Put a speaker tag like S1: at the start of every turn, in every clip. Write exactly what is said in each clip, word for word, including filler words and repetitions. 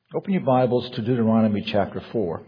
S1: Open your Bibles to Deuteronomy chapter four.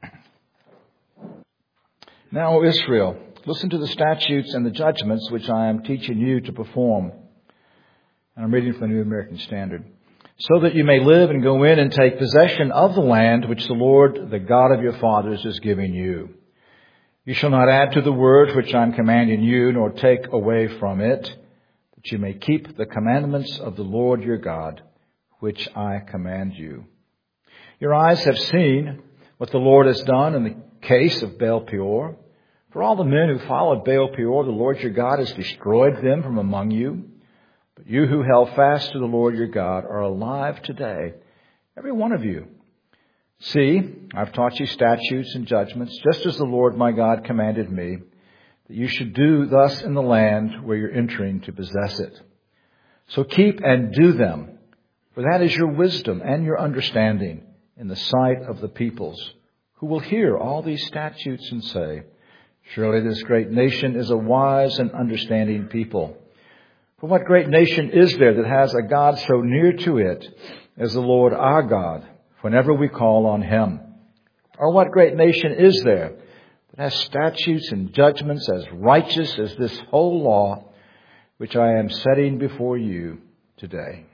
S1: Now, O Israel, listen to the statutes and the judgments which I am teaching you to perform. And I'm reading from the New American Standard. So that you may live and go in and take possession of the land which the Lord, the God of your fathers, is giving you. You shall not add to the word which I am commanding you, nor take away from it, that you may keep the commandments of the Lord your God, which I command you. Your eyes have seen what the Lord has done in the case of Baal Peor. For all the men who followed Baal Peor, the Lord your God has destroyed them from among you. But you who held fast to the Lord your God are alive today, every one of you. See, I've taught you statutes and judgments, just as the Lord my God commanded me, that you should do thus in the land where you're entering to possess it. So keep and do them, for that is your wisdom and your understanding in the sight of the peoples, who will hear all these statutes and say, surely this great nation is a wise and understanding people. For what great nation is there that has a God so near to it as the Lord our God, whenever we call on him? Or what great nation is there that has statutes and judgments as righteous as this whole law, which I am setting before you today?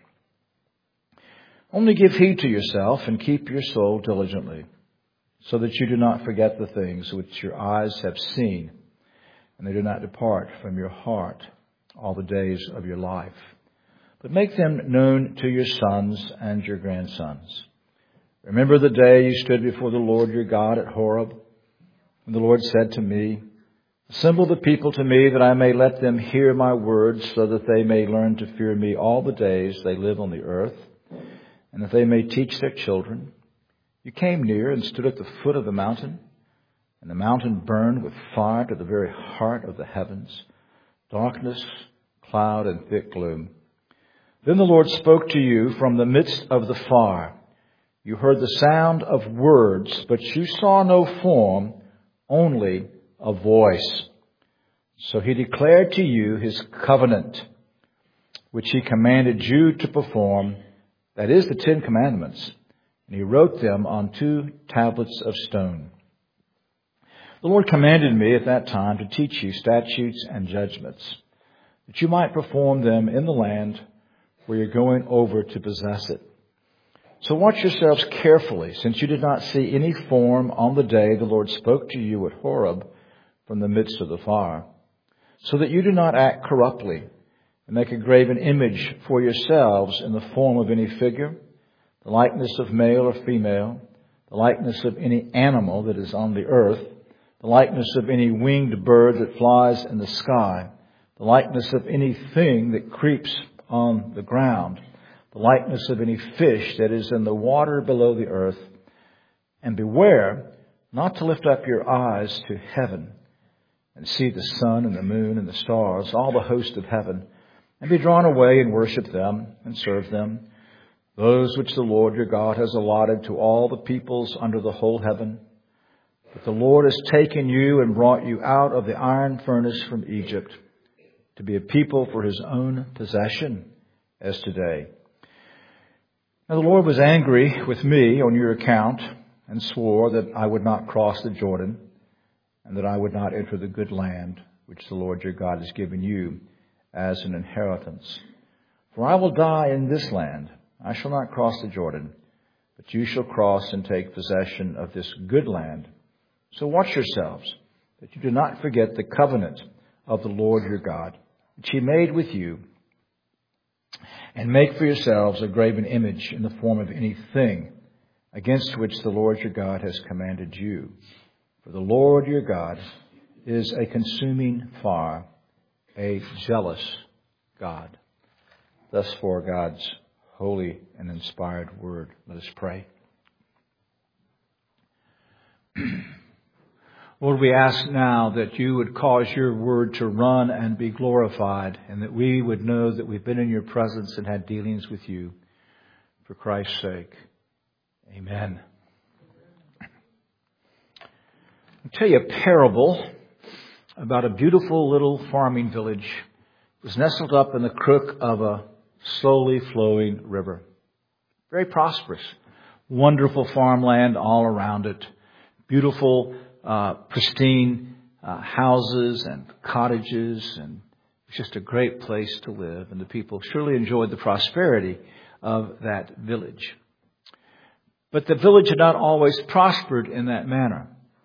S1: Only give heed to yourself and keep your soul diligently, so that you do not forget the things which your eyes have seen, and they do not depart from your heart all the days of your life. But make them known to your sons and your grandsons. Remember the day you stood before the Lord your God at Horeb, when the Lord said to me, assemble the people to me, that I may let them hear my words, so that they may learn to fear me all the days they live on the earth, and that they may teach their children. You came near and stood at the foot of the mountain, and the mountain burned with fire to the very heart of the heavens, darkness, cloud, and thick gloom. Then the Lord spoke to you from the midst of the fire. You heard the sound of words, but you saw no form, only a voice. So he declared to you his covenant, which he commanded you to perform, that is the Ten Commandments, and he wrote them on two tablets of stone. The Lord commanded me at that time to teach you statutes and judgments, that you might perform them in the land where you're going over to possess it. So watch yourselves carefully, since you did not see any form on the day the Lord spoke to you at Horeb from the midst of the fire, so that you do not act corruptly and make a graven image for yourselves in the form of any figure, the likeness of male or female, the likeness of any animal that is on the earth, the likeness of any winged bird that flies in the sky, the likeness of anything that creeps on the ground, the likeness of any fish that is in the water below the earth. And beware not to lift up your eyes to heaven and see the sun and the moon and the stars, all the host of heaven, and be drawn away and worship them and serve them, those which the Lord your God has allotted to all the peoples under the whole heaven. But the Lord has taken you and brought you out of the iron furnace from Egypt to be a people for his own possession, as today. Now the Lord was angry with me on your account and swore that I would not cross the Jordan and that I would not enter the good land which the Lord your God has given you as an inheritance. For I will die in this land. I shall not cross the Jordan, but you shall cross and take possession of this good land. So watch yourselves, that you do not forget the covenant of the Lord your God, which he made with you, and make for yourselves a graven image in the form of anything against which the Lord your God has commanded you. For the Lord your God is a consuming fire, a jealous God. Thus for God's holy and inspired word. Let us pray. Lord, we ask now that you would cause your word to run and be glorified, and that we would know that we've been in your presence and had dealings with you for Christ's sake. Amen. I'll tell you a parable about a beautiful little farming village. It was nestled up in the crook of a slowly flowing river. Very prosperous. wonderful farmland all around it, beautiful, uh, pristine uh, houses and cottages, and it's just a great place to live. And the people surely enjoyed the prosperity of that village. But the village had not always prospered in that manner.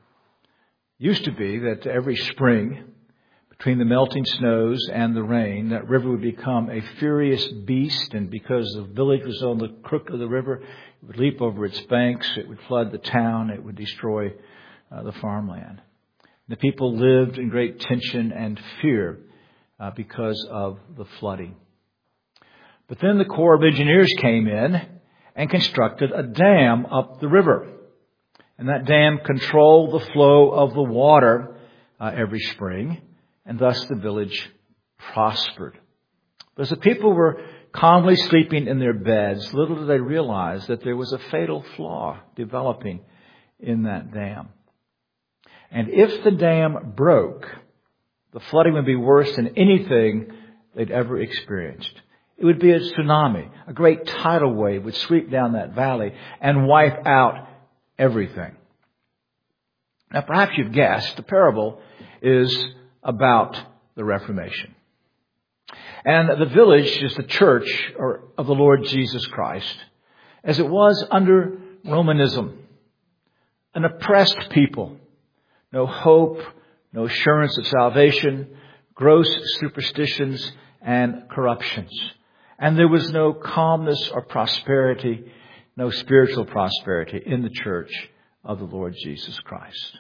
S1: It used to be that every spring, between the melting snows and the rain, that river would become a furious beast, and because the village was on the crook of the river, it would leap over its banks, it would flood the town, it would destroy uh, the farmland. The people lived in great tension and fear uh, because of the flooding. But then the Corps of Engineers came in and constructed a dam up the river. And that dam controlled the flow of the water uh, every spring, and thus the village prospered. But as the people were calmly sleeping in their beds, little did they realize that there was a fatal flaw developing in that dam. And if the dam broke, the flooding would be worse than anything they'd ever experienced. It would be a tsunami. A great tidal wave would sweep down that valley and wipe out everything. Now, perhaps you've guessed, the parable is about the Reformation. And the village is the church of the Lord Jesus Christ, as it was under Romanism. An oppressed people. No hope, no assurance of salvation, gross superstitions and corruptions. And there was no calmness or prosperity, no spiritual prosperity in the church of the Lord Jesus Christ.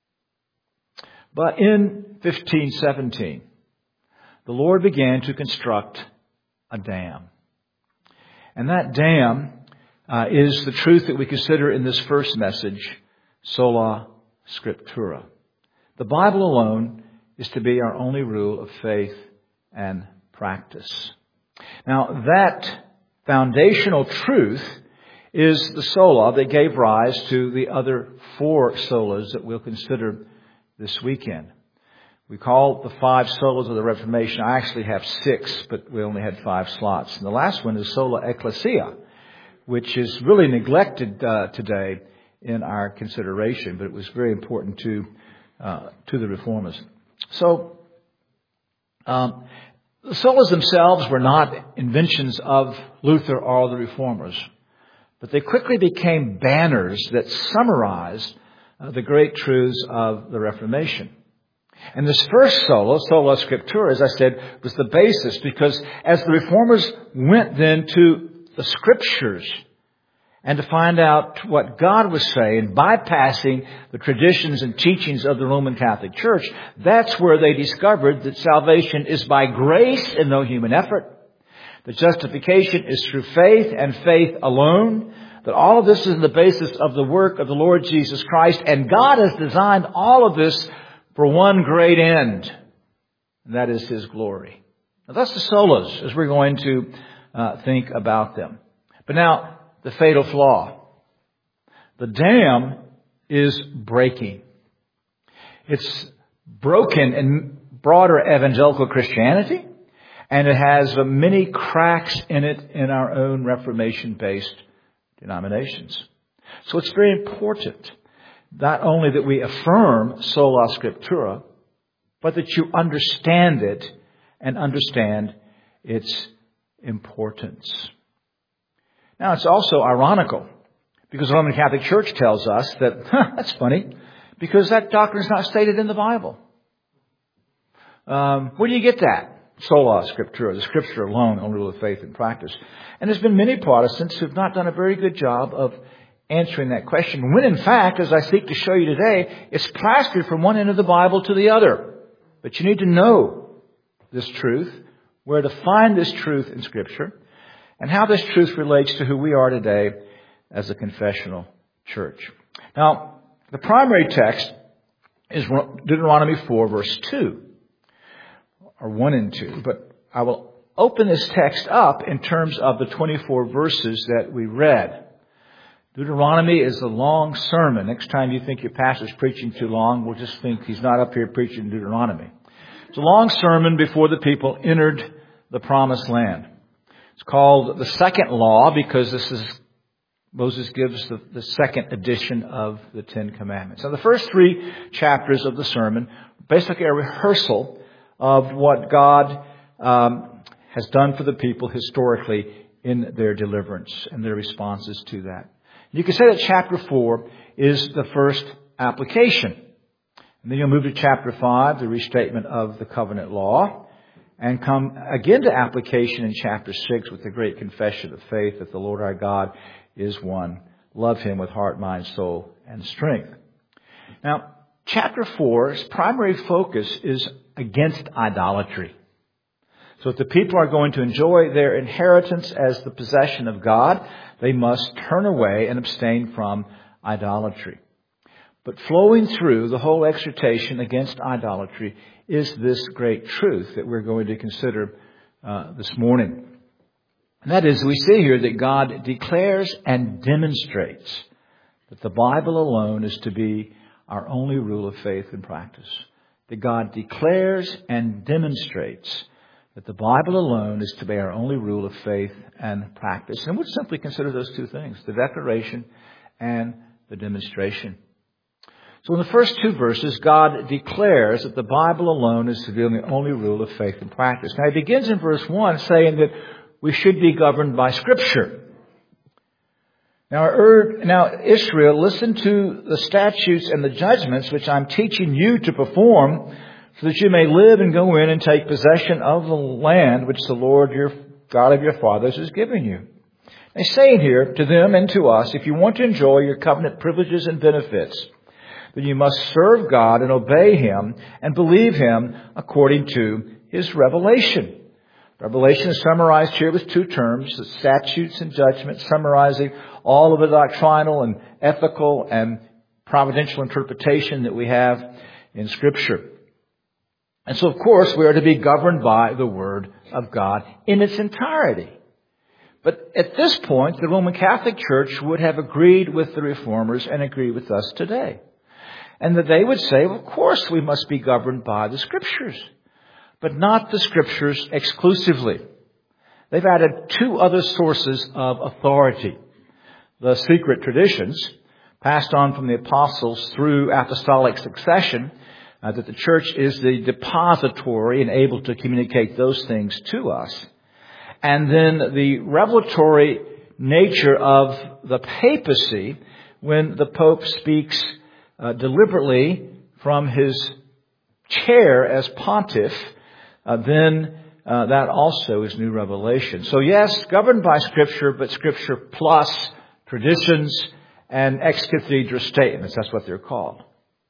S1: But in fifteen seventeen, the Lord began to construct a dam. And that dam uh, is the truth that we consider in this first message, Sola Scriptura. The Bible alone is to be our only rule of faith and practice. Now, that foundational truth is the sola that gave rise to the other four solas that we'll consider this weekend. We call the five solas of the Reformation. I actually have six, but we only had five slots. And the last one is sola ecclesia, which is really neglected uh, today in our consideration, but it was very important to uh, to the Reformers. So, um, the solas themselves were not inventions of Luther or the Reformers, but they quickly became banners that summarized uh, the great truths of the Reformation. And this first sola, Sola Scriptura, as I said, was the basis, because as the Reformers went then to the Scriptures and to find out what God was saying, bypassing the traditions and teachings of the Roman Catholic Church, that's where they discovered that salvation is by grace and no human effort. That justification is through faith and faith alone. That all of this is the basis of the work of the Lord Jesus Christ. And God has designed all of this for one great end. And that is His glory. Now that's the solas as we're going to uh, think about them. But now, the fatal flaw. The dam is breaking. It's broken in broader evangelical Christianity, and it has many cracks in it in our own Reformation-based denominations. So it's very important not only that we affirm Sola Scriptura, but that you understand it and understand its importance. Now, it's also ironical, because the Roman Catholic Church tells us that, huh, that's funny, because that doctrine is not stated in the Bible. Um, where do you get that? Sola Scriptura, the Scripture alone, only rule of faith and practice. And there's been many Protestants who have not done a very good job of answering that question, when in fact, as I seek to show you today, it's plastered from one end of the Bible to the other. But you need to know this truth, where to find this truth in Scripture, and how this truth relates to who we are today as a confessional church. Now, the primary text is Deuteronomy four, verse two, or one and two. But I will open this text up in terms of the twenty-four verses that we read. Deuteronomy is a long sermon. Next time you think your pastor's preaching too long, we'll just think he's not up here preaching Deuteronomy. It's a long sermon before the people entered the promised land. It's called the second law because this is Moses gives the, the second edition of the Ten Commandments. Now, the first three chapters of the sermon basically a rehearsal of what God um, has done for the people historically in their deliverance and their responses to that. You can say that chapter four is the first application. And then you'll move to chapter five, the restatement of the covenant law, and come again to application in chapter six with the great confession of faith that the Lord our God is one. Love Him with heart, mind, soul, and strength. Now, chapter four's primary focus is against idolatry. So if the people are going to enjoy their inheritance as the possession of God, they must turn away and abstain from idolatry. But flowing through the whole exhortation against idolatry is this great truth that we're going to consider uh, this morning. And that is, we see here that God declares and demonstrates that the Bible alone is to be our only rule of faith and practice. That God declares and demonstrates that the Bible alone is to be our only rule of faith and practice. And we'll simply consider those two things, the declaration and the demonstration. So in the first two verses, God declares that the Bible alone is to be the only rule of faith and practice. Now, he begins in verse one saying that we should be governed by Scripture. Now, now, Israel, listen to the statutes and the judgments which I'm teaching you to perform, so that you may live and go in and take possession of the land which the Lord your God of your fathers is giving you. He's saying here to them and to us, if you want to enjoy your covenant privileges and benefits, then you must serve God and obey Him and believe Him according to His revelation. Revelation is summarized here with two terms, the statutes and judgments, summarizing all of the doctrinal and ethical and providential interpretation that we have in Scripture. And so, of course, we are to be governed by the Word of God in its entirety. But at this point, the Roman Catholic Church would have agreed with the Reformers and agree with us today. And that they would say, well, of course, we must be governed by the Scriptures, but not the Scriptures exclusively. They've added two other sources of authority. The secret traditions, passed on from the apostles through apostolic succession, uh, that the church is the depository and able to communicate those things to us. And then the revelatory nature of the papacy, when the Pope speaks uh, deliberately from his chair as pontiff, uh, then uh, that also is new revelation. So yes, governed by Scripture, but Scripture plus traditions and ex cathedra statements. That's what they're called.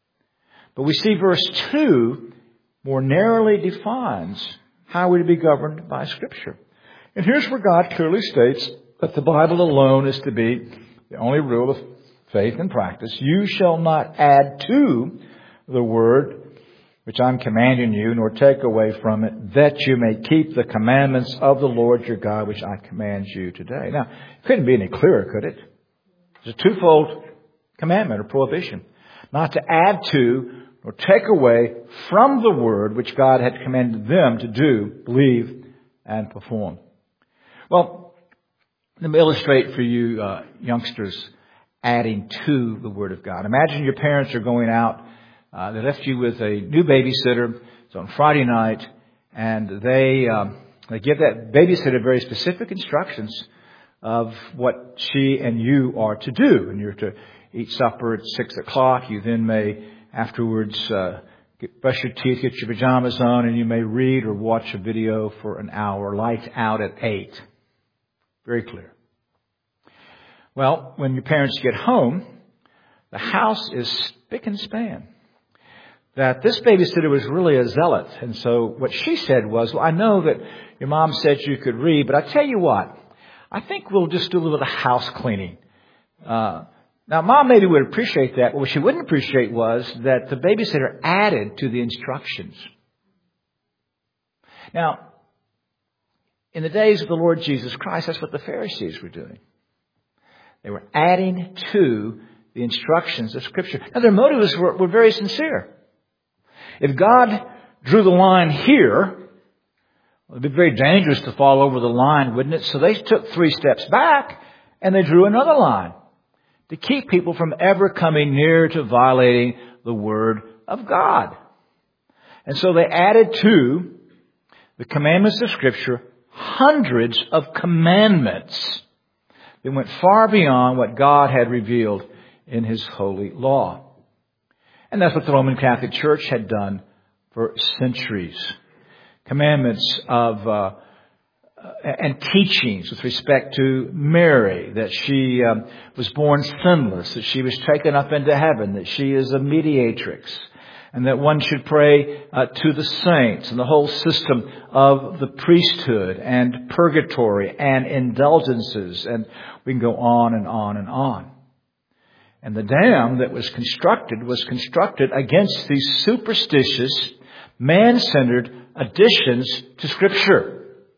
S1: But we see verse two more narrowly defines how we're to be governed by Scripture. And here's where God clearly states that the Bible alone is to be the only rule of faith and practice. You shall not add to the word which I'm commanding you, nor take away from it, that you may keep the commandments of the Lord your God, which I command you today. Now, it couldn't be any clearer, could it? It's a twofold commandment or prohibition. Not to add to or take away from the word which God had commanded them to do, believe, and perform. Well, let me illustrate for you uh, youngsters adding to the Word of God. Imagine your parents are going out. Uh, they left you with a new babysitter. It's on Friday night, and they um, they give that babysitter very specific instructions of what she and you are to do. And you're to eat supper at six o'clock. You then may afterwards uh, get, brush your teeth, get your pajamas on, and you may read or watch a video for an hour. Lights out at eight. Very clear. Well, when your parents get home, the house is spick and span. That this babysitter was really a zealot. And so what she said was, well, I know that your mom said you could read, but I tell you what, I think we'll just do a little bit of house cleaning. Uh, now, mom maybe would appreciate that. But what she wouldn't appreciate was that the babysitter added to the instructions. Now, in the days of the Lord Jesus Christ, that's what the Pharisees were doing. They were adding to the instructions of Scripture. Now, their motives were, were very sincere. If God drew the line here, it would be very dangerous to fall over the line, wouldn't it? So they took three steps back And they drew another line to keep people from ever coming near to violating the Word of God. And so they added to the commandments of Scripture hundreds of commandments that went far beyond what God had revealed in His holy law. And that's what the Roman Catholic Church had done for centuries. Commandments of uh, and teachings with respect to Mary, that she um, was born sinless, that she was taken up into heaven, that she is a mediatrix, and that one should pray uh, to the saints, and the whole system of the priesthood and purgatory and indulgences, and we can go on and on and on. And the dam that was constructed was constructed against these superstitious, man-centered additions to Scripture.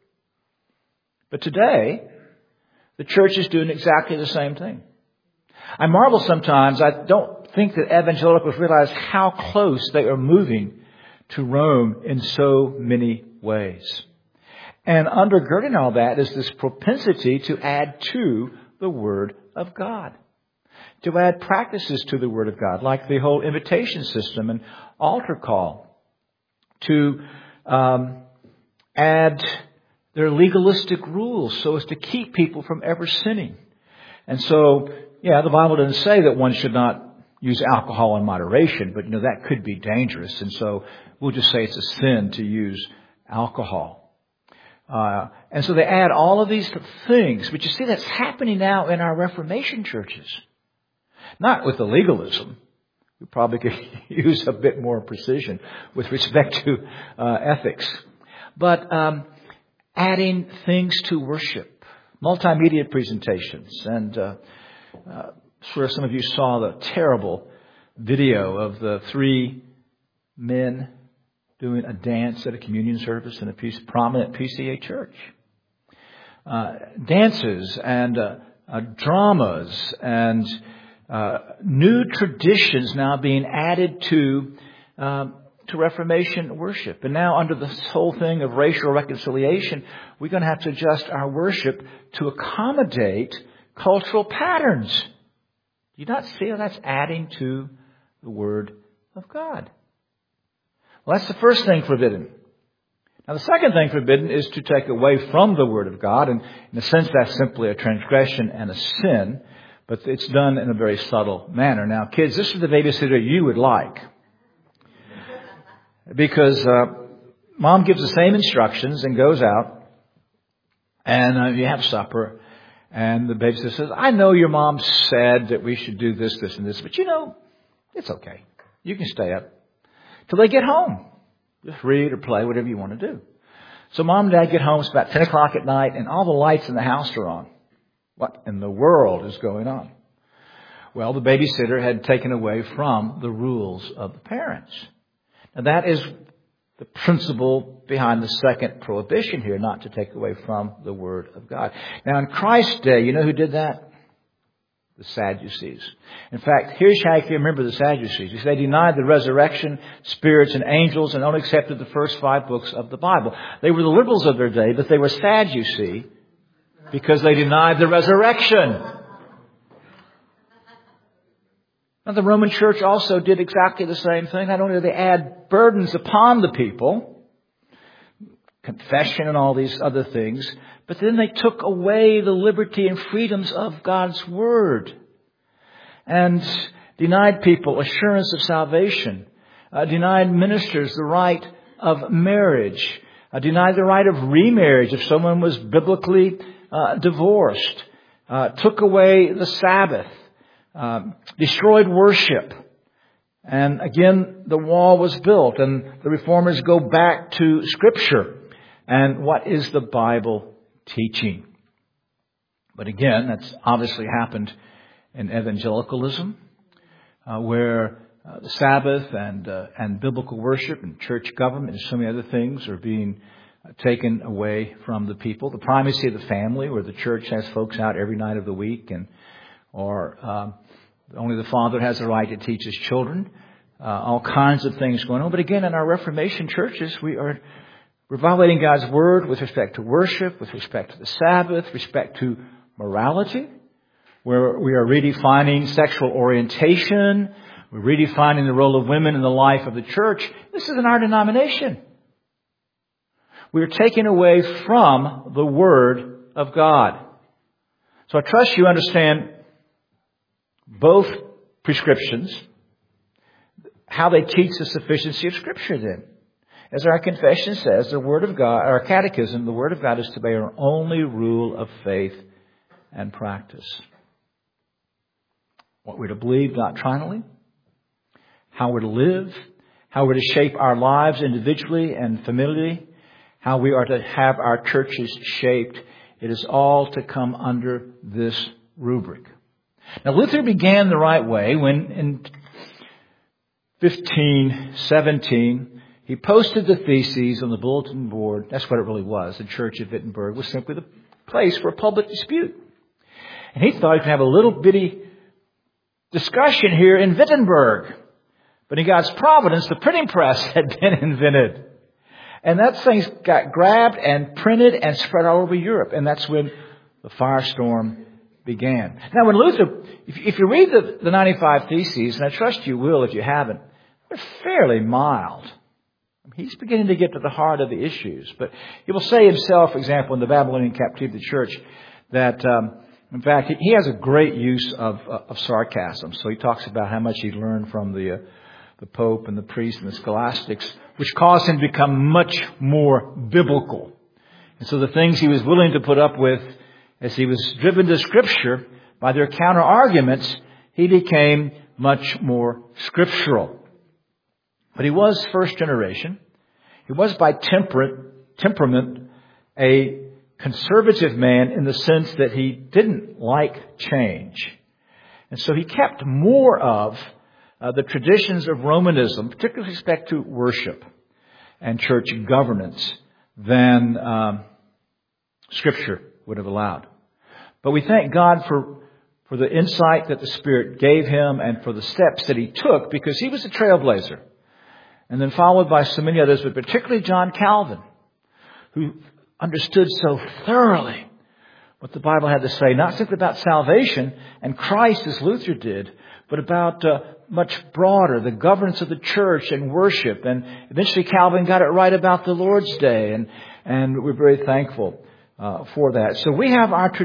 S1: But today, the church is doing exactly the same thing. I marvel sometimes, I don't think that evangelicals realize how close they are moving to Rome in so many ways. And undergirding all that is this propensity to add to the Word of God. To add practices to the Word of God, like the whole invitation system and altar call. To um, add their legalistic rules so as to keep people from ever sinning. And so, yeah, the Bible doesn't say that one should not use alcohol in moderation, but, you know, that could be dangerous. And so we'll just say it's a sin to use alcohol. Uh, and so they add all of these things. But you see, that's happening now in our Reformation churches. Not with the legalism. We probably could use a bit more precision with respect to uh, ethics. But um, adding things to worship, multimedia presentations, and uh, uh, I'm sure some of you saw the terrible video of the three men doing a dance at a communion service in a piece, prominent P C A church. Uh, dances and uh, uh, dramas and uh, new traditions now being added to uh, to Reformation worship. And now under this whole thing of racial reconciliation, we're going to have to adjust our worship to accommodate cultural patterns. Do you not see how that's adding to the Word of God? Well, that's the first thing forbidden. Now, the second thing forbidden is to take away from the Word of God. And in a sense, that's simply a transgression and a sin. But it's done in a very subtle manner. Now, kids, this is the babysitter you would like. Because uh, mom gives the same instructions and goes out. And uh, you have supper. And the babysitter says, I know your mom said that we should do this, this, and this. But, you know, it's okay. You can stay up till they get home. Just read or play, whatever you want to do. So mom and dad get home. It's about ten o'clock at night, and all the lights in the house are on. What in the world is going on? Well, the babysitter had taken away from the rules of the parents. Now, that is the principle behind the second prohibition here, not to take away from the Word of God. Now, in Christ's day, you know who did that? The Sadducees. In fact, here's how you can remember the Sadducees. They denied the resurrection, spirits, and angels, and only accepted the first five books of the Bible. They were the liberals of their day, but they were sad, you see, because they denied the resurrection. Now, the Roman Church also did exactly the same thing. Not only did they add burdens upon the people, confession and all these other things, but then they took away the liberty and freedoms of God's Word and denied people assurance of salvation, uh, denied ministers the right of marriage, uh, denied the right of remarriage if someone was biblically uh, divorced, uh, took away the Sabbath, uh, destroyed worship. And again, the wall was built, and the reformers go back to Scripture. And what is the Bible teaching? But again, that's obviously happened in evangelicalism, uh, where uh, the Sabbath and uh, and biblical worship and church government and so many other things are being uh, taken away from the people. The primacy of the family, where the church has folks out every night of the week, and or um, only the father has the right to teach his children. Uh, all kinds of things going on. But again, in our Reformation churches, we are We're violating God's Word with respect to worship, with respect to the Sabbath, respect to morality. where we are redefining sexual orientation. We're redefining the role of women in the life of the church. This is in our denomination. We're taking away from the Word of God. So I trust you understand both prescriptions, how they teach the sufficiency of Scripture then. As our confession says, the Word of God, our catechism, the Word of God is to be our only rule of faith and practice. What we're to believe doctrinally, how we're to live, how we're to shape our lives individually and familially, how we are to have our churches shaped. It is all to come under this rubric. Now, Luther began the right way when in fifteen seventeen he posted the theses on the bulletin board. That's what it really was. The Church of Wittenberg was simply the place for a public dispute. And he thought he could have a little bitty discussion here in Wittenberg. But in God's providence, the printing press had been invented. And that thing got grabbed and printed and spread all over Europe. And that's when the firestorm began. Now, when Luther, if, if you read the, the ninety-five Theses, and I trust you will if you haven't, they're fairly mild. He's beginning to get to the heart of the issues. But he will say himself, for example, in the Babylonian captivity of the church, that, um, in fact, he, he has a great use of, uh, of sarcasm. So he talks about how much he learned from the, uh, the Pope and the priests and the scholastics, which caused him to become much more biblical. And so the things he was willing to put up with as he was driven to Scripture by their counter-arguments, he became much more scriptural. But he was first generation. He was by temperate, temperament a conservative man in the sense that he didn't like change. And so he kept more of uh, the traditions of Romanism, particularly with respect to worship and church governance, than um, Scripture would have allowed. But we thank God for, for the insight that the Spirit gave him and for the steps that he took, because he was a trailblazer. And then followed by so many others, but particularly John Calvin, who understood so thoroughly what the Bible had to say, not simply about salvation and Christ as Luther did, but about uh, much broader, the governance of the church and worship. And eventually Calvin got it right about the Lord's Day, and, and we're very thankful uh, for that. So we have our,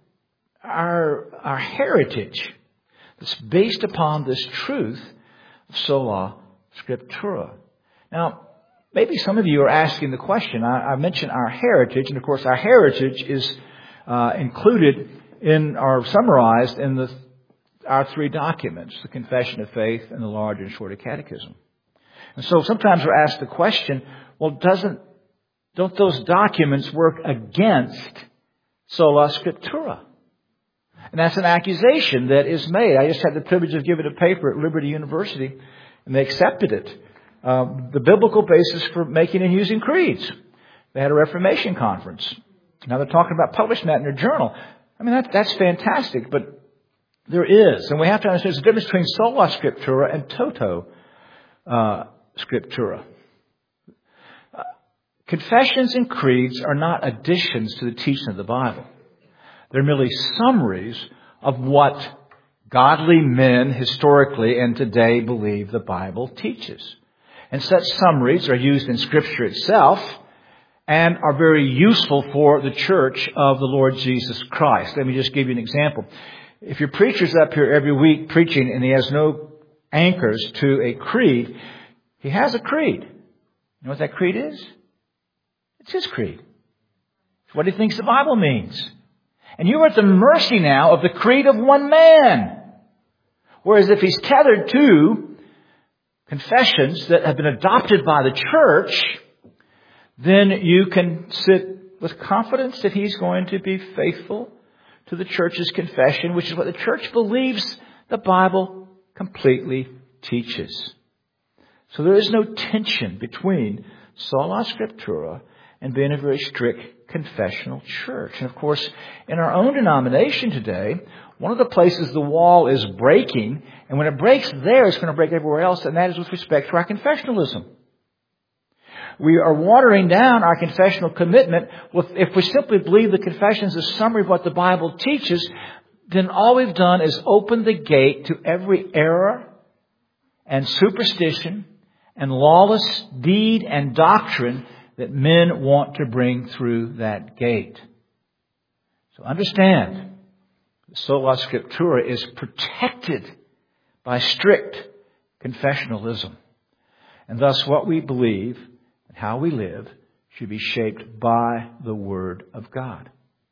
S1: our, our heritage that's based upon this truth of sola scriptura. Now, maybe some of you are asking the question. I, I mentioned our heritage, and of course our heritage is uh, included in or summarized in the our three documents, the Confession of Faith and the Large and Shorter Catechism. And so sometimes we're asked the question, well, doesn't don't those documents work against sola scriptura? And that's an accusation that is made. I just had the privilege of giving a paper at Liberty University, and they accepted it. Uh, the biblical basis for making and using creeds. They had a Reformation conference. Now they're talking about publishing that in their journal. I mean, that, that's fantastic, but there is. And we have to understand there's a difference between sola scriptura and toto uh, scriptura. Uh, confessions and creeds are not additions to the teaching of the Bible. They're merely summaries of what godly men historically and today believe the Bible teaches. And such summaries are used in Scripture itself and are very useful for the church of the Lord Jesus Christ. Let me just give you an example. If your preacher's up here every week preaching and he has no anchors to a creed, he has a creed. You know what that creed is? It's his creed. It's what he thinks the Bible means. And you are at the mercy now of the creed of one man. Whereas if he's tethered to confessions that have been adopted by the church, then you can sit with confidence that he's going to be faithful to the church's confession, which is what the church believes the Bible completely teaches. So there is no tension between sola scriptura and being a very strict confessional church. And of course, in our own denomination today, one of the places the wall is breaking, and when it breaks there, it's going to break everywhere else, and that is with respect to our confessionalism. We are watering down our confessional commitment. If we simply believe the confession is a summary of what the Bible teaches, then all we've done is open the gate to every error and superstition and lawless deed and doctrine that men want to bring through that gate. So understand, Sola Scriptura is protected by strict confessionalism. And thus what we believe and how we live should be shaped by the Word of God.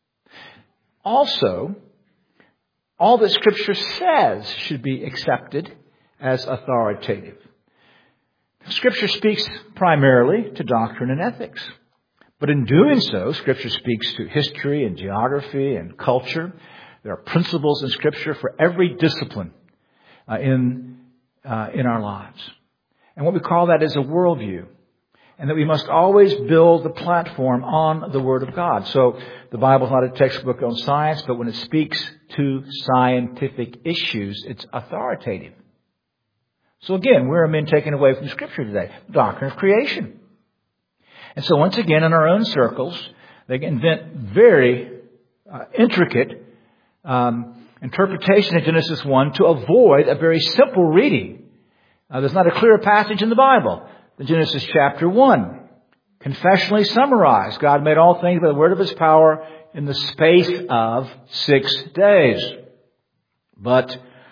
S1: Also, all that Scripture says should be accepted as authoritative. Scripture speaks primarily to doctrine and ethics. But in doing so, Scripture speaks to history and geography and culture. There are principles in Scripture for every discipline uh, in, uh, in our lives. And what we call that is a worldview. And that we must always build the platform on the Word of God. So the Bible is not a textbook on science, but when it speaks to scientific issues, it's authoritative. So again, where are men taken away from Scripture today? The doctrine of creation. And so once again, in our own circles, they invent very uh, intricate um, interpretation of Genesis one to avoid a very simple reading. Uh, there's not a clear passage in the Bible. The Genesis chapter one, confessionally summarized. God made all things by the word of His power in the space of six days. But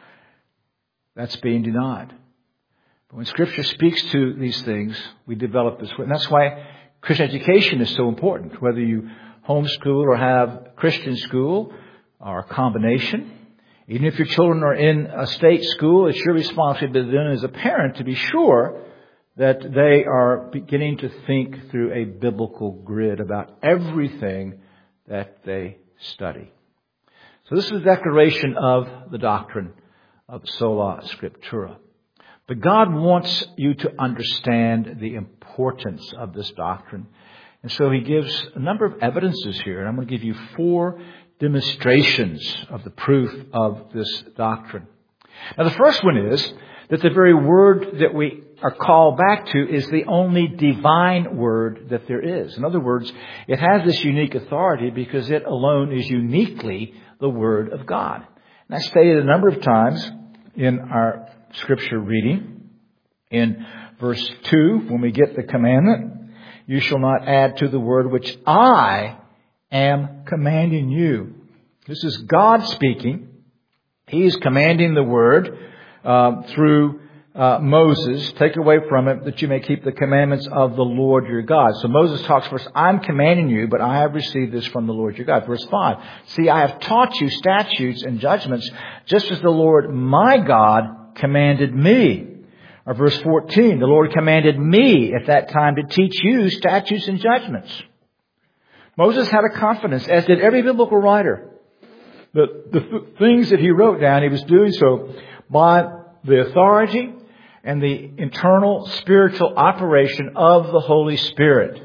S1: that's being denied. But when Scripture speaks to these things, we develop this. And that's why Christian education is so important. Whether you homeschool or have Christian school or a combination. Even if your children are in a state school, it's your responsibility then as a parent to be sure that they are beginning to think through a biblical grid about everything that they study. So this is a declaration of the doctrine of Sola Scriptura. But God wants you to understand the importance of this doctrine. And so He gives a number of evidences here. And I'm going to give you four demonstrations of the proof of this doctrine. Now the first one is that the very word that we are called back to is the only divine word that there is. In other words, it has this unique authority because it alone is uniquely the Word of God. And I stated a number of times in our Scripture reading, in verse two, when we get the commandment, you shall not add to the word which I am commanding you. This is God speaking. He is commanding the word uh, through uh, Moses. Take away from it that you may keep the commandments of the Lord your God. So Moses talks first, I'm commanding you, but I have received this from the Lord your God. Verse five, see, I have taught you statutes and judgments, just as the Lord my God commanded me. Or verse fourteen, the Lord commanded me at that time to teach you statutes and judgments. Moses had a confidence, as did every biblical writer, that the th- things that he wrote down, he was doing so by the authority and the internal spiritual operation of the Holy Spirit.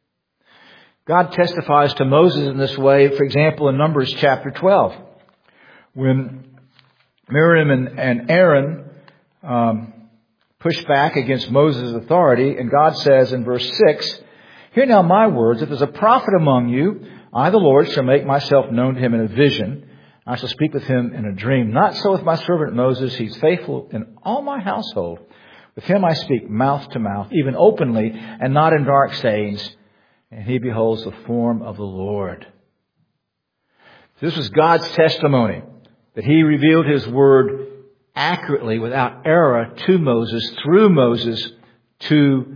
S1: God testifies to Moses in this way, for example, in Numbers chapter twelve, when Miriam and, and Aaron um, pushed back against Moses' authority, and God says in verse six, hear now my words, if there's a prophet among you, I, the Lord, shall make myself known to him in a vision. I shall speak with him in a dream. Not so with my servant Moses. He's faithful in all my household. With him I speak mouth to mouth, even openly, and not in dark sayings. And he beholds the form of the Lord. This was God's testimony, that He revealed His word accurately, without error, to Moses, through Moses, to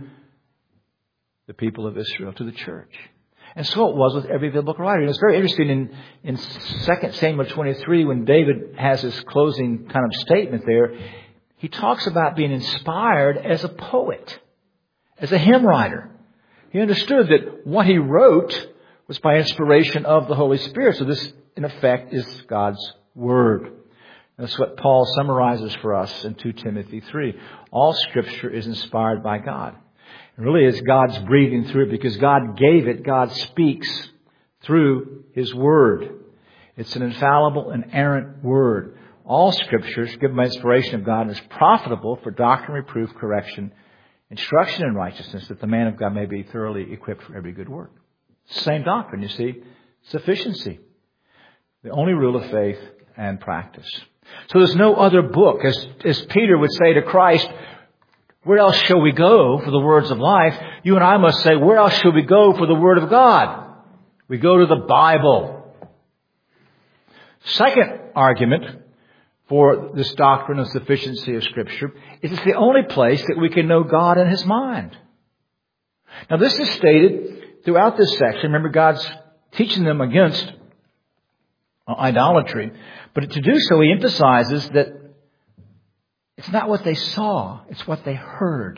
S1: the people of Israel, to the church. And so it was with every biblical writer. And it's very interesting in, in Second Samuel twenty-three, when David has his closing kind of statement there, he talks about being inspired as a poet, as a hymn writer. He understood that what he wrote was by inspiration of the Holy Spirit. So this, in effect, is God's Word. That's what Paul summarizes for us in Second Timothy three. All Scripture is inspired by God. It really is God's breathing through it because God gave it. God speaks through His Word. It's an infallible, inerrant Word. All Scripture is given by inspiration of God and is profitable for doctrine, reproof, correction, instruction in righteousness, that the man of God may be thoroughly equipped for every good work. Same doctrine, you see. Sufficiency. The only rule of faith and practice. So there's no other book. As, as Peter would say to Christ, where else shall we go for the words of life? You and I must say, where else shall we go for the Word of God? We go to the Bible. Second argument for this doctrine of sufficiency of Scripture is it's the only place that we can know God and His mind. Now this is stated throughout this section. Remember, God's teaching them against idolatry. But to do so, He emphasizes that it's not what they saw, it's what they heard.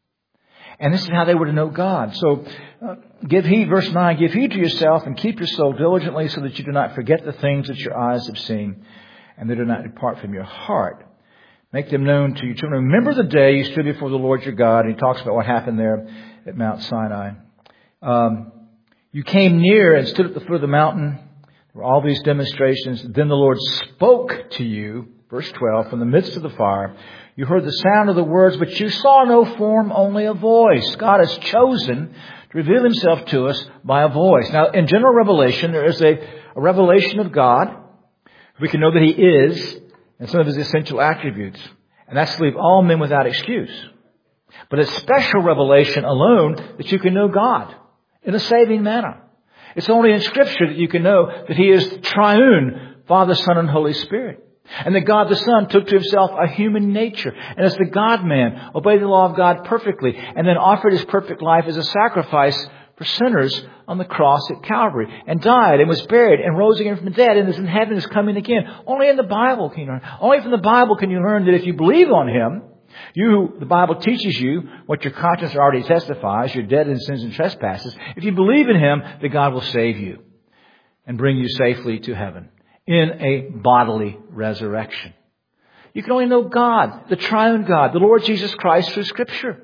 S1: And this is how they were to know God. So, uh, give heed, verse nine, give heed to yourself and keep your soul diligently so that you do not forget the things that your eyes have seen and they do not depart from your heart. Make them known to your children. Remember the day you stood before the Lord your God. And He talks about what happened there at Mount Sinai. Um, you came near and stood at the foot of the mountain. There were all these demonstrations. Then the Lord spoke to you, verse twelve, from the midst of the fire. You heard the sound of the words, but you saw no form, only a voice. God has chosen to reveal Himself to us by a voice. Now, in general revelation, there is a, a revelation of God. We can know that He is, and some of His essential attributes. And that's to leave all men without excuse. But it's special revelation alone that you can know God in a saving manner. It's only in Scripture that you can know that He is triune, Father, Son, and Holy Spirit. And that God the Son took to Himself a human nature. And as the God-man, obeyed the law of God perfectly. And then offered His perfect life as a sacrifice for sinners on the cross at Calvary. And died and was buried and rose again from the dead. And is in heaven, is coming again. Only in the Bible can you learn. Only from the Bible can you learn that if you believe on Him, you, the Bible teaches you what your conscience already testifies. You're dead in sins and trespasses. If you believe in Him, that God will save you and bring you safely to heaven in a bodily resurrection. You can only know God, the triune God, the Lord Jesus Christ through Scripture.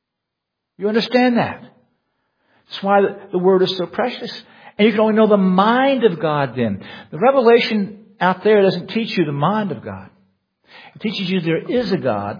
S1: You understand that? That's why the Word is so precious. And you can only know the mind of God then. The revelation out there doesn't teach you the mind of God. It teaches you there is a God,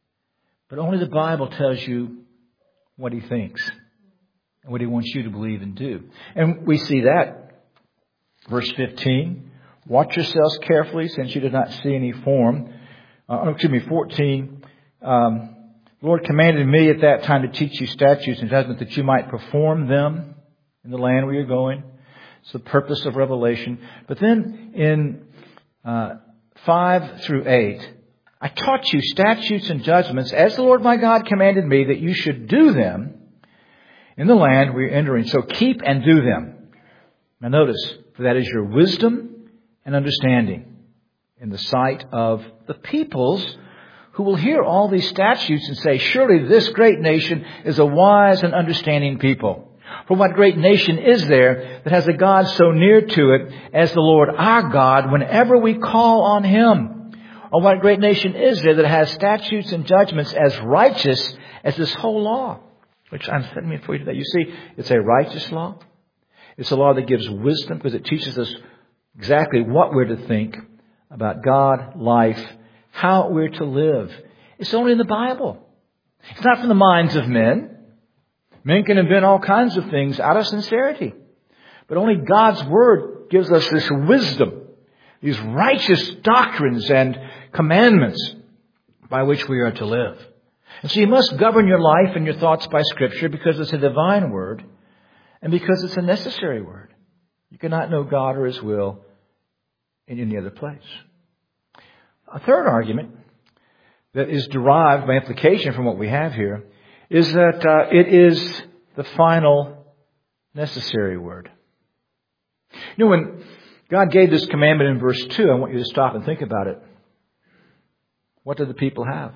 S1: but only the Bible tells you what He thinks and what He wants you to believe and do. And we see that. Verse fifteen, watch yourselves carefully since you did not see any form. Uh, excuse me, fourteen. Um, the Lord commanded me at that time to teach you statutes and judgments that you might perform them in the land where you're going. It's the purpose of revelation. But then in uh, five through eight, I taught you statutes and judgments as the Lord my God commanded me that you should do them in the land where you're entering. So keep and do them. Now notice, for that is your wisdom and understanding in the sight of the peoples who will hear all these statutes and say, surely this great nation is a wise and understanding people. For what great nation is there that has a God so near to it as the Lord our God whenever we call on Him? Or what great nation is there that has statutes and judgments as righteous as this whole law? Which I'm setting for you today. You see, it's a righteous law. It's a law that gives wisdom because it teaches us exactly what we're to think about God, life, how we're to live. It's only in the Bible. It's not from the minds of men. Men can invent all kinds of things out of sincerity. But only God's Word gives us this wisdom, these righteous doctrines and commandments by which we are to live. And so you must govern your life and your thoughts by Scripture because it's a divine Word and because it's a necessary Word. You cannot know God or His will in any other place. A third argument that is derived by implication from what we have here is that uh, it is the final necessary Word. You know, when God gave this commandment in verse two, I want you to stop and think about it. What did the people have?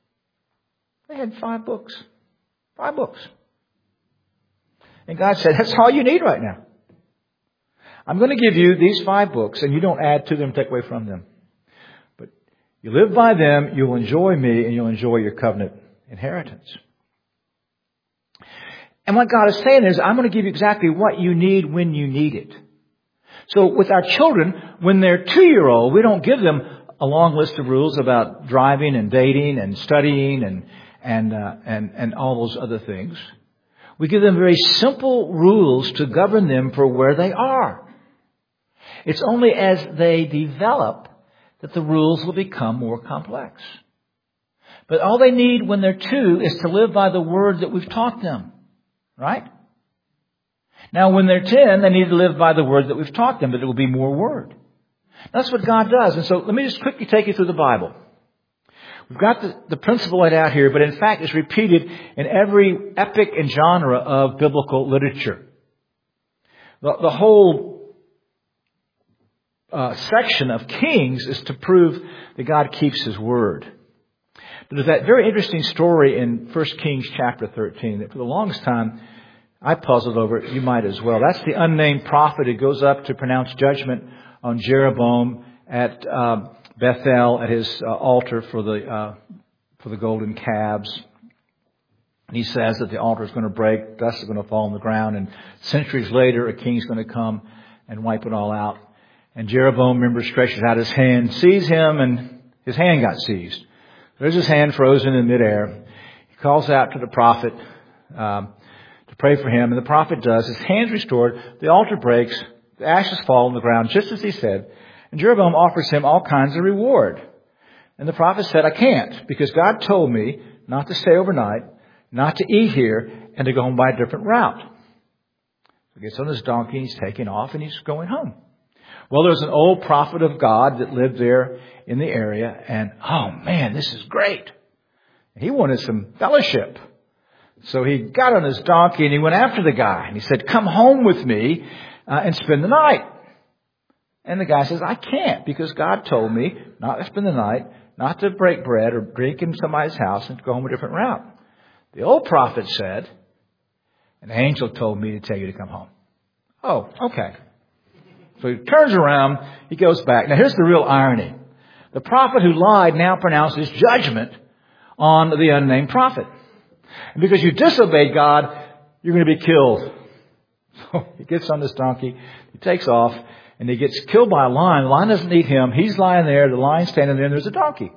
S1: They had five books. Five books. And God said, that's all you need right now. I'm going to give you these five books, and you don't add to them, take away from them. But you live by them, you'll enjoy me, and you'll enjoy your covenant inheritance. And what God is saying is, I'm going to give you exactly what you need when you need it. So with our children, when they're two-year-old, we don't give them a long list of rules about driving and dating and studying and and uh, and and all those other things. We give them very simple rules to govern them for where they are. It's only as they develop that the rules will become more complex. But all they need when they're two is to live by the word that we've taught them. Right? Now, when they're ten, they need to live by the word that we've taught them, but it will be more word. That's what God does. And so let me just quickly take you through the Bible. We've got the, the principle laid out here, but in fact it's repeated in every epic and genre of biblical literature. The, the whole uh, section of Kings is to prove that God keeps His word. There's that very interesting story in First Kings chapter thirteen that for the longest time I puzzled over it. You might as well. That's the unnamed prophet who goes up to pronounce judgment on Jeroboam at uh, Bethel at his uh, altar for the uh, for the golden calves. And he says that the altar is going to break, dust is going to fall on the ground, and centuries later a king's going to come and wipe it all out. And Jeroboam, remember, stretches out his hand, sees him, and his hand got seized. There's his hand frozen in midair. He calls out to the prophet um, to pray for him, and the prophet does. His hand's restored. The altar breaks. The ashes fall on the ground, just as he said. And Jeroboam offers him all kinds of reward. And the prophet said, I can't, because God told me not to stay overnight, not to eat here, and to go home by a different route. So he gets on his donkey, he's taking off, and he's going home. Well, there's an old prophet of God that lived there in the area, and oh man, this is great. And he wanted some fellowship. So he got on his donkey and he went after the guy. And he said, come home with me uh, and spend the night. And the guy says, I can't, because God told me not to spend the night, not to break bread or drink in somebody's house, and to go home a different route. The old prophet said, an angel told me to tell you to come home. Oh, okay. So he turns around, he goes back. Now here's the real irony. The prophet who lied now pronounces judgment on the unnamed prophet. And because you disobeyed God, you're going to be killed. So he gets on this donkey, he takes off, and he gets killed by a lion. The lion doesn't eat him. He's lying there, the lion's standing there, and there's a donkey.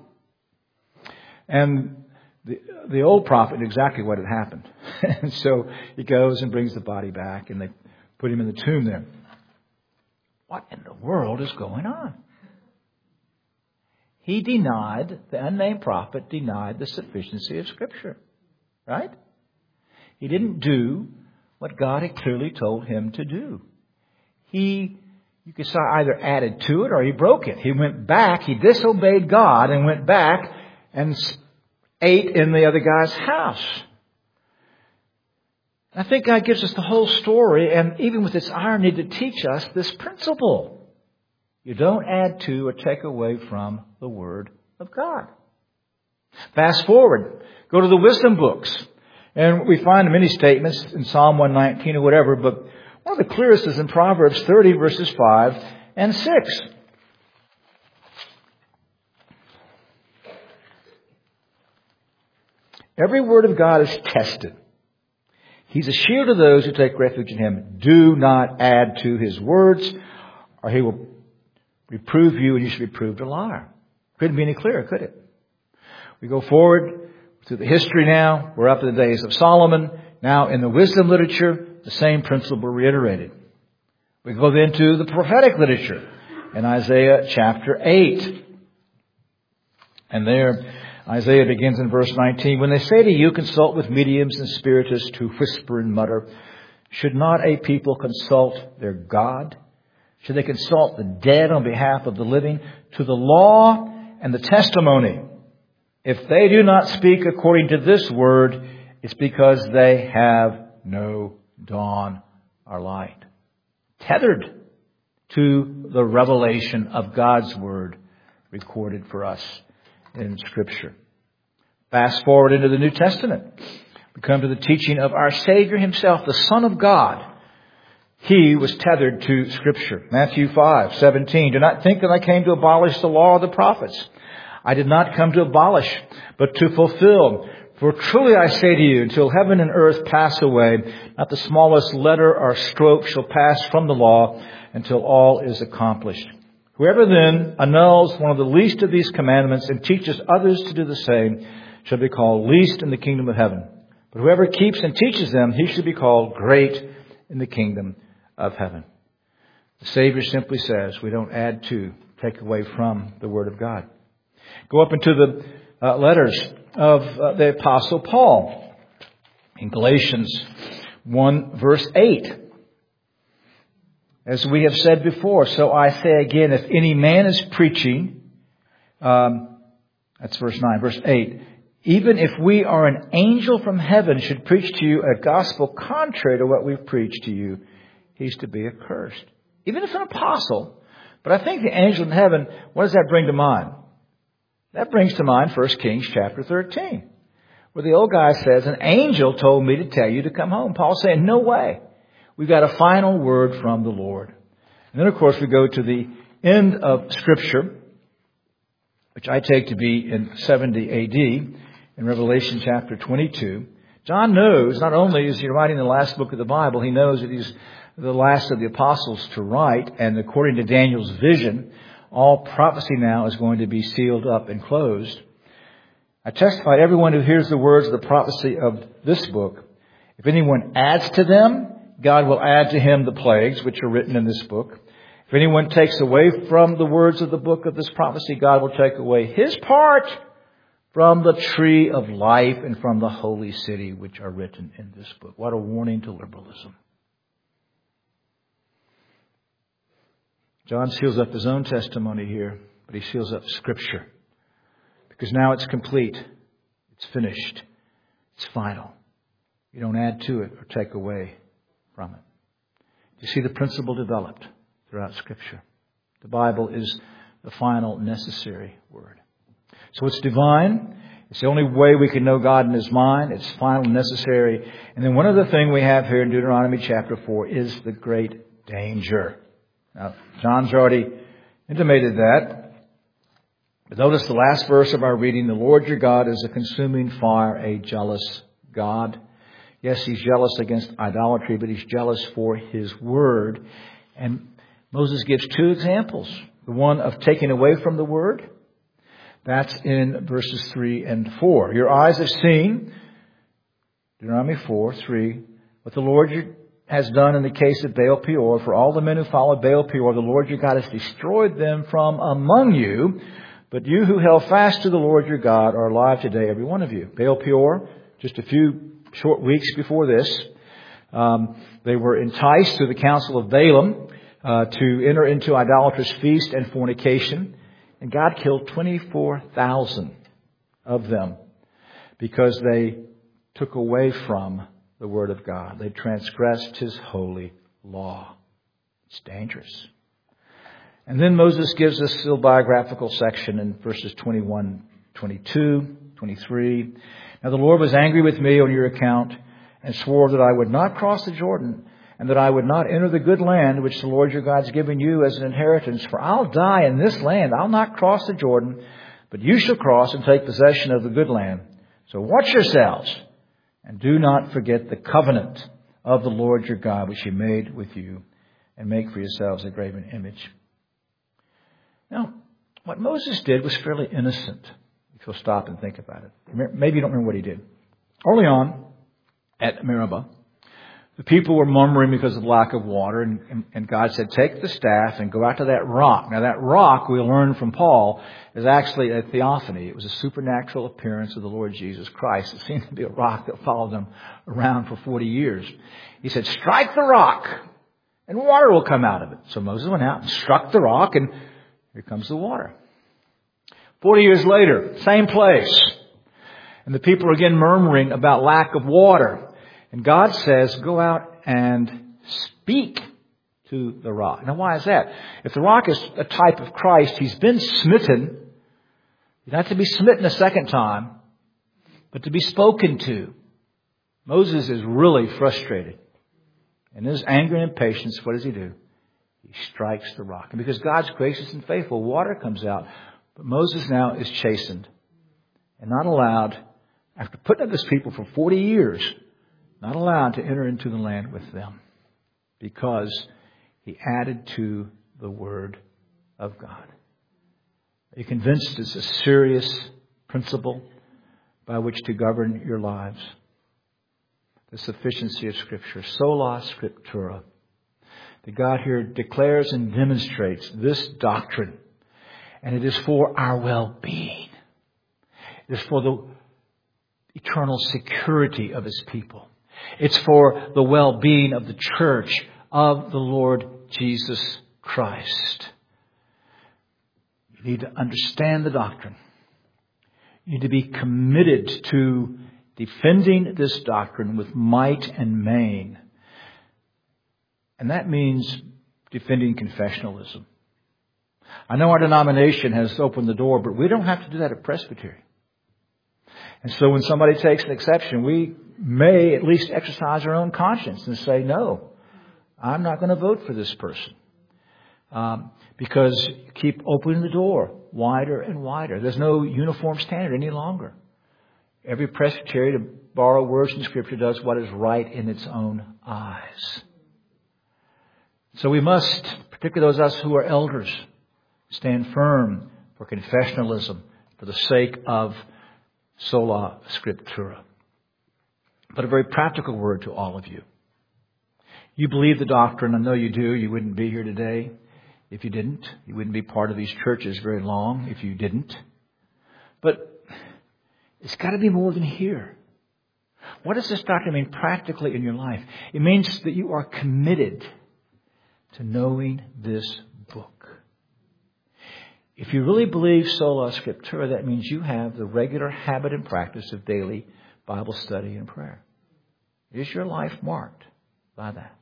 S1: And the, the old prophet knew exactly what had happened. And so he goes and brings the body back, and they put him in the tomb there. What in the world is going on? He denied, the unnamed prophet denied the sufficiency of Scripture. Right? He didn't do what God had clearly told him to do. He, you could say, either added to it or he broke it. He went back, he disobeyed God and went back and ate in the other guy's house. I think God gives us the whole story, and even with its irony, to teach us this principle. You don't add to or take away from the Word of God. Fast forward. Go to the wisdom books. And we find many statements in Psalm one nineteen or whatever, but one of the clearest is in Proverbs thirty, verses five and six. Every word of God is tested. He's a shield to those who take refuge in Him. Do not add to His words, or He will reprove you, and you should be proved a liar. Couldn't be any clearer, could it? We go forward through the history now. We're up to the days of Solomon. Now in the wisdom literature, the same principle reiterated. We go then to the prophetic literature in Isaiah chapter eight. And there, Isaiah begins in verse nineteen. When they say to you, consult with mediums and spiritists who whisper and mutter, should not a people consult their God? Should they consult the dead on behalf of the living? To the law and the testimony. If they do not speak according to this word, it's because they have no dawn or light. Tethered to the revelation of God's word recorded for us in Scripture. Fast forward into the New Testament. We come to the teaching of our Savior Himself, the Son of God. He was tethered to Scripture. Matthew five seventeen. Do not think that I came to abolish the law of the prophets. I did not come to abolish, but to fulfill. For truly I say to you, until heaven and earth pass away, not the smallest letter or stroke shall pass from the law until all is accomplished. Whoever then annuls one of the least of these commandments and teaches others to do the same shall be called least in the kingdom of heaven. But whoever keeps and teaches them, he shall be called great in the kingdom of heaven. The Savior simply says we don't add to, take away from the Word of God. Go up into the uh, letters of uh, the Apostle Paul. In Galatians one verse eight. As we have said before, so I say again, if any man is preaching, um, that's verse nine, verse eight. Even if we or an angel from heaven should preach to you a gospel contrary to what we've preached to you, he's to be accursed. Even if an apostle. But I think the angel in heaven, what does that bring to mind? That brings to mind First Kings chapter thirteen, where the old guy says, an angel told me to tell you to come home. Paul's saying, no way. We've got a final word from the Lord. And then, of course, we go to the end of Scripture, which I take to be in seventy A D, in Revelation chapter twenty-two. John knows, not only is he writing the last book of the Bible, he knows that he's the last of the apostles to write. And according to Daniel's vision, all prophecy now is going to be sealed up and closed. I testify to everyone who hears the words of the prophecy of this book. If anyone adds to them, God will add to him the plagues which are written in this book. If anyone takes away from the words of the book of this prophecy, God will take away his part from the tree of life and from the holy city which are written in this book. What a warning to liberalism. John seals up his own testimony here, but he seals up Scripture. Because now it's complete. It's finished. It's final. You don't add to it or take away from it. You see the principle developed throughout Scripture. The Bible is the final necessary word. So it's divine. It's the only way we can know God in His mind. It's final and necessary. And then one other thing we have here in Deuteronomy chapter four is the great danger. Now, John's already intimated that. But notice the last verse of our reading. The Lord your God is a consuming fire, a jealous God. Yes, He's jealous against idolatry, but He's jealous for His word. And Moses gives two examples. The one of taking away from the word. That's in verses three and four. Your eyes have seen, Deuteronomy four, three, what the Lord your has done in the case of Baal Peor. For all the men who followed Baal Peor, the Lord your God has destroyed them from among you. But you who held fast to the Lord your God are alive today, every one of you. Baal Peor, just a few short weeks before this, um, they were enticed through the counsel of Balaam uh, to enter into idolatrous feast and fornication. And God killed twenty-four thousand of them because they took away from the Word of God. They transgressed His holy law. It's dangerous. And then Moses gives us a little biographical section in verses twenty-one, twenty-two, twenty-three. Now the Lord was angry with me on your account and swore that I would not cross the Jordan and that I would not enter the good land which the Lord your God has given you as an inheritance. For I'll die in this land. I'll not cross the Jordan, but you shall cross and take possession of the good land. So watch yourselves. And do not forget the covenant of the Lord your God, which He made with you, and make for yourselves a graven image. Now, what Moses did was fairly innocent, if you'll stop and think about it. Maybe you don't remember what he did. Early on, at Meribah, the people were murmuring because of lack of water, and, and, and God said, take the staff and go out to that rock. Now, that rock, we learned from Paul, is actually a theophany. It was a supernatural appearance of the Lord Jesus Christ. It seemed to be a rock that followed them around for forty years. He said, strike the rock, and water will come out of it. So Moses went out and struck the rock, and here comes the water. Forty years later, same place. And the people are again murmuring about lack of water. And God says, go out and speak to the rock. Now, why is that? If the rock is a type of Christ, He's been smitten. Not to be smitten a second time, but to be spoken to. Moses is really frustrated. In his anger and impatience, what does he do? He strikes the rock. And because God's gracious and faithful, water comes out. But Moses now is chastened and not allowed, after putting up this people for forty years, not allowed to enter into the land with them because he added to the Word of God. Are you convinced it's a serious principle by which to govern your lives? The sufficiency of Scripture. Sola Scriptura. that God here declares and demonstrates this doctrine. And it is for our well-being. It is for the eternal security of His people. It's for the well-being of the church of the Lord Jesus Christ. You need to understand the doctrine. You need to be committed to defending this doctrine with might and main. And that means defending confessionalism. I know our denomination has opened the door, but we don't have to do that at Presbytery. And so when somebody takes an exception, we may at least exercise our own conscience and say, no, I'm not going to vote for this person. Um, because you keep opening the door wider and wider. There's no uniform standard any longer. Every presbytery, to borrow words from Scripture, does what is right in its own eyes. So we must, particularly those of us who are elders, stand firm for confessionalism for the sake of sola scriptura. But a very practical word to all of you. You believe the doctrine. I know you do. You wouldn't be here today if you didn't. You wouldn't be part of these churches very long if you didn't. But it's got to be more than here. What does this doctrine mean practically in your life? It means that you are committed to knowing this book. If you really believe sola scriptura, that means you have the regular habit and practice of daily Bible study and prayer. Is your life marked by that?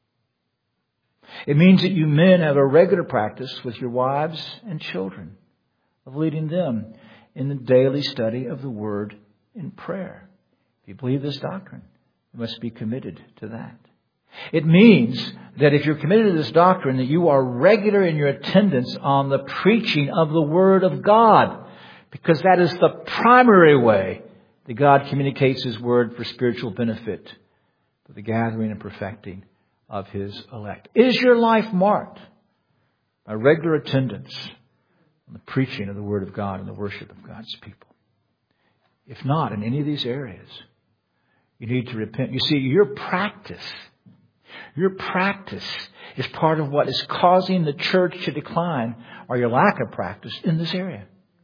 S1: It means that you men have a regular practice with your wives and children of leading them in the daily study of the Word in prayer. If you believe this doctrine, you must be committed to that. It means that if you're committed to this doctrine, that you are regular in your attendance on the preaching of the Word of God, because that is the primary way that God communicates His Word for spiritual benefit, for the gathering and perfecting of His elect. Is your life marked by regular attendance on the preaching of the Word of God and the worship of God's people? If not, in any of these areas, you need to repent. You see, your practice, your practice is part of what is causing the church to decline, or your lack of practice in this area.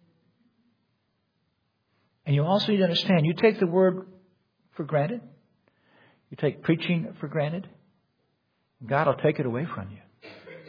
S1: And you also need to understand, you take the Word for granted. You take preaching for granted. God will take it away from you.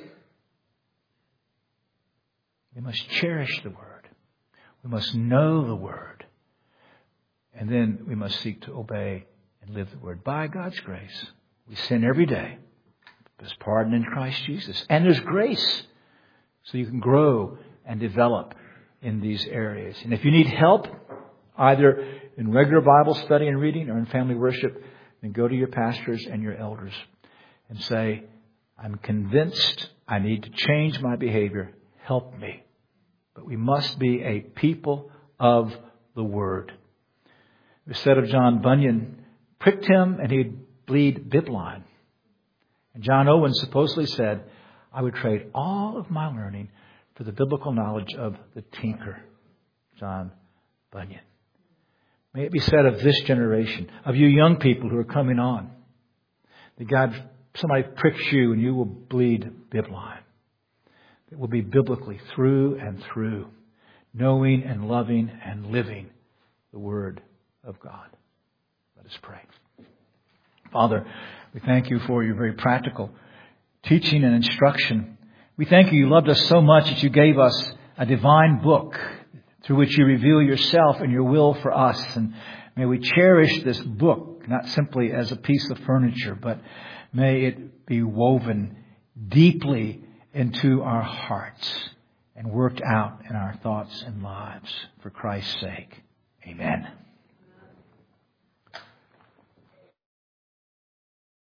S1: We must cherish the Word. We must know the Word. And then we must seek to obey and live the Word. By God's grace, we sin every day. There's pardon in Christ Jesus. And there's grace. So you can grow and develop in these areas. And if you need help, either in regular Bible study and reading or in family worship, then go to your pastors and your elders and say, I'm convinced I need to change my behavior. Help me. But we must be a people of the Word. It was said of John Bunyan, pricked him and he'd bleed bibline. And John Owen supposedly said, I would trade all of my learning for the biblical knowledge of the tinker, John Bunyan. May it be said of this generation, of you young people who are coming on, that God, somebody pricks you and you will bleed bibline. It will be biblically through and through, knowing and loving and living the Word of God. Let us pray. Father, we thank you for your very practical teaching and instruction. We thank you, you loved us so much that you gave us a divine book through which you reveal yourself and your will for us. And may we cherish this book, not simply as a piece of furniture, but may it be woven deeply into our hearts and worked out in our thoughts and lives for Christ's sake. Amen.